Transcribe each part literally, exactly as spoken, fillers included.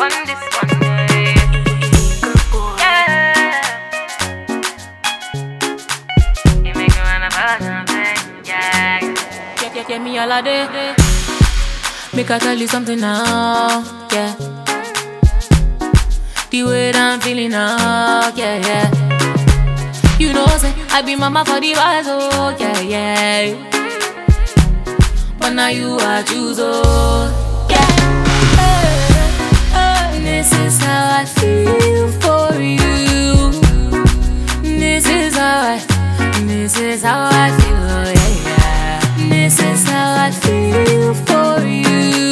on this one, yeah. Yeah. You make me wanna buy something, yeah. Yeah, yeah, yeah, me all a day. Make I tell you something now, yeah. The way that I'm feeling now, yeah, yeah. You know, say I be mama for the wise, oh, yeah, yeah. But now you I choose, oh, yeah. Hey, hey, this is how I feel for you. This is how I, this is how I feel, oh, yeah, yeah. This is how I feel for you.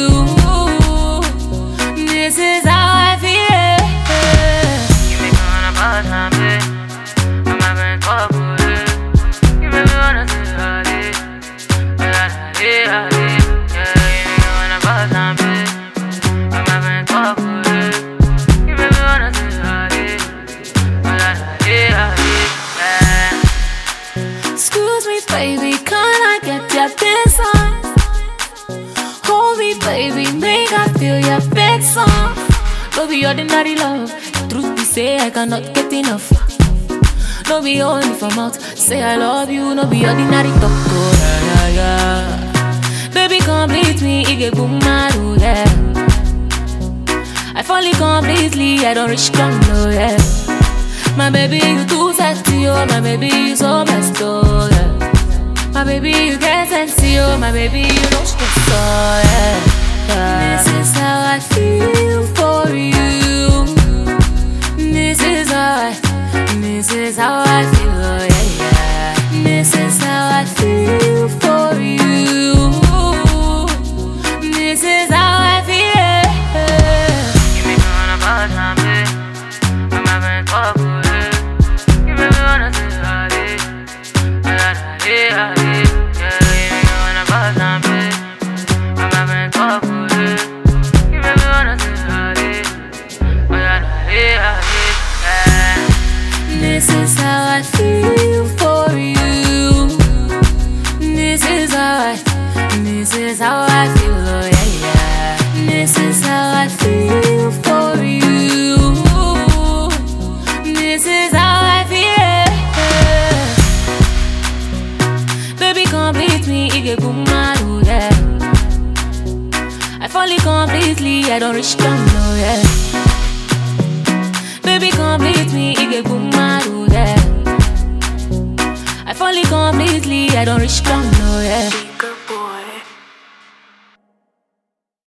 This is how I feel. You make me wanna buy something. I'm having trouble. You make me wanna say howdy. Howdy, howdy. Yeah, you make me wanna buy something. I'm having trouble. You make me wanna say howdy. Howdy, howdy. Yeah. Excuse me, baby, can I get your this on? Hold me, baby, make I feel your big song. No be ordinary love. Truth be say, I cannot get enough. No be only for mouth. Say I love you, no be ordinary talk. Oh, yeah, yeah, yeah. Baby, complete me, it get boom, maru, yeah. I fall in completely, I don't reach ground, no, yeah. My baby, you too sexy, oh, my baby, you so best, oh, yeah. My baby, you get sexy, oh, my baby, you don't stress, oh, yeah. Yeah. This is how I feel for you. This is how I, this is how I feel, oh, yeah, yeah. This is how I feel for you. This is how I feel. You make me wanna buy something. I'm having trouble. You make me wanna say howdy. Howdy, howdy. Yeah, you make me wanna buy something. I'm having trouble. You make me wanna say howdy. Howdy, howdy. Yeah. This is how I feel for you. This is how I, this is how I feel, oh, yeah, yeah. This is how I feel for you. This is how I feel. Baby, complete me, it get boom, maru, yeah. I fall in completely, I don't reach down, no, yeah. Baby, complete me, it get boom, maru, yeah. I fall in completely, I don't reach down, no, yeah.